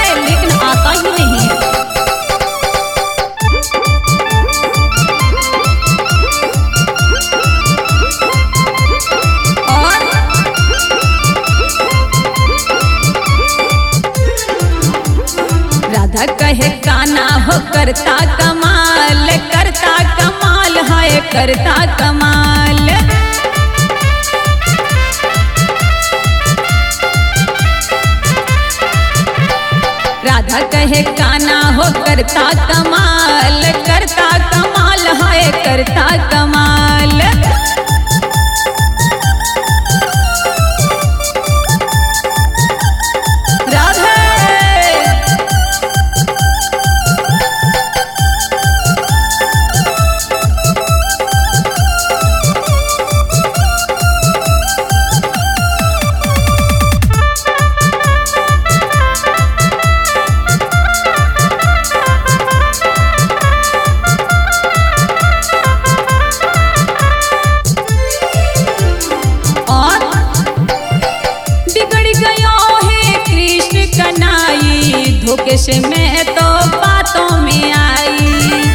है लेकिन आता ही नहीं है। और राधा कहे कान्हा हो करता कमाल है करता कमाल। राधा कहे कान्हा हो करता कमाल है करता कमाल। राधे धोखे से मैं तो बातों में आई।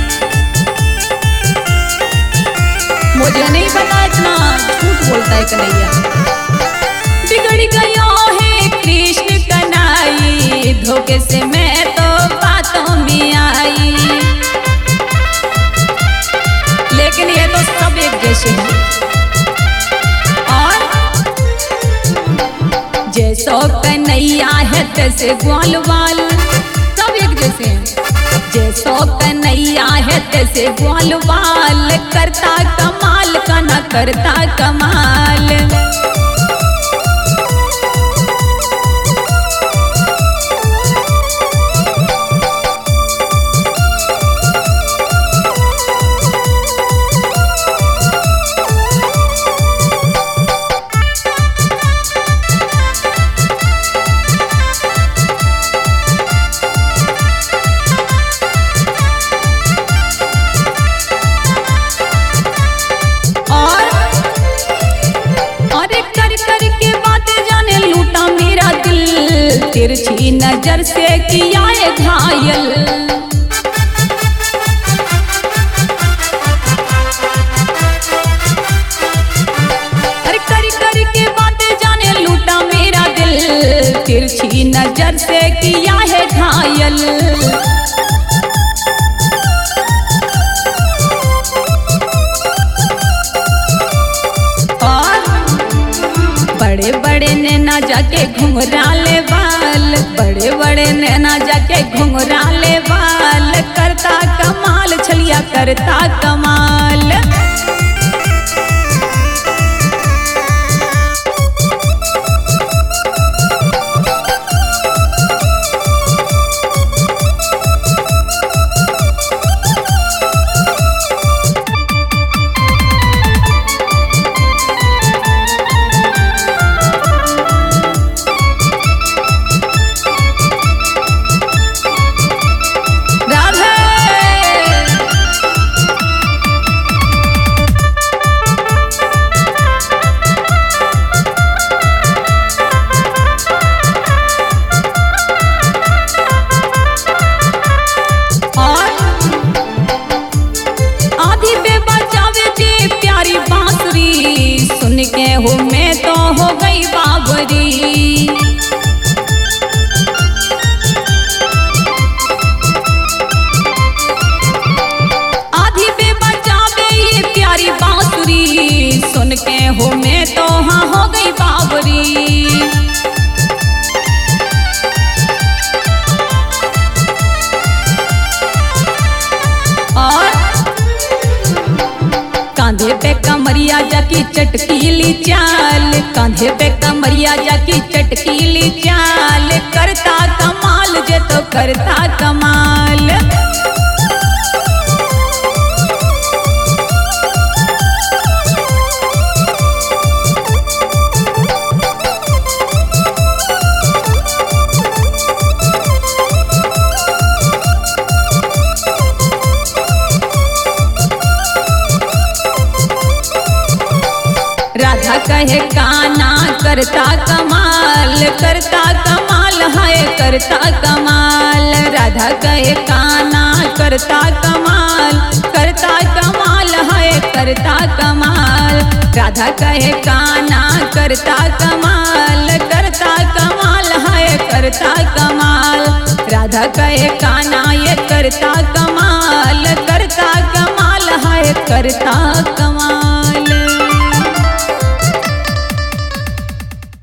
मुझे नहीं पता इतना झूठ बोलता है कन्हैया। बिगड़ गया है कृष्ण कन्हैया धोखे से मैं तो बातों में आई। लेकिन ये तो सब एक जैसे हैं। जैसो कन्हैया है तैसे ग्वाल वाल सब एक जैसे हैं। जैसो कन्हैया है तैसे ग्वाल वाल करता कमाल का न करता कमाल। तिरछी नजर से किया है घायल। अरे कर के बातें जाने लूटा मेरा दिल। तिरछी नजर से किया है घायल। बड़े बड़े नैना जाके घुंघराले बाल। बड़े बड़े नैना जाके घुंघराले बाल करता कमाल छलिया करता कमाल। हो मैं तो हो गई बाबरी। आधी पे बचावे ये प्यारी बांसुरी सुन के हो मैं तो हाँ हो गई बाबरी। कांधे पे कमरिया जाकी चटकीली चाल। कांधे पे कमरिया जाकी चटकीली चाल करता कमाल जे तो करता कमाल। राधा कहे काना करता कमाल है करता कमाल। राधा कहे काना करता कमाल है करता कमाल। राधा कहे काना करता कमाल है करता कमाल। राधा कहे काना ये करता कमाल है करता कमाल।